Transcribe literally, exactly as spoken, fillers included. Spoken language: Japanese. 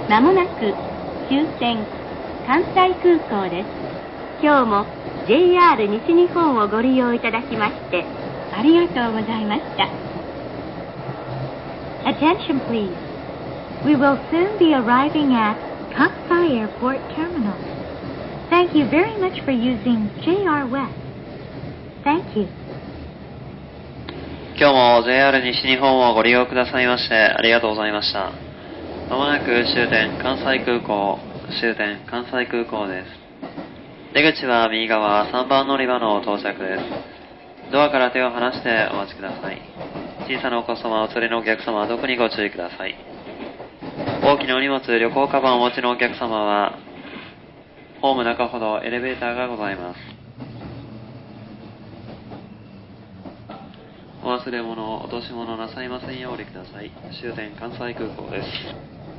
まもなく終点関西空港です。今日も ジェイアール 西日本をご利用いただきましてありがとうございました。 Attention please. We will soon be arriving at Kansai Airport Terminal. Thank you very much for using ジェイアール West. Thank you. 今日も ジェイアール 西日本をご利用くださいましてありがとうございました。まもなく終点関西空港、終点関西空港です。出口は右側さんばん乗り場の到着です。ドアから手を離してお待ちください。小さなお子様、お連れのお客様は特にご注意ください。大きなお荷物、旅行カバンをお持ちのお客様はホーム中ほどエレベーターがございます。お忘れ物、落とし物なさいませんようお降りください。終点関西空港です。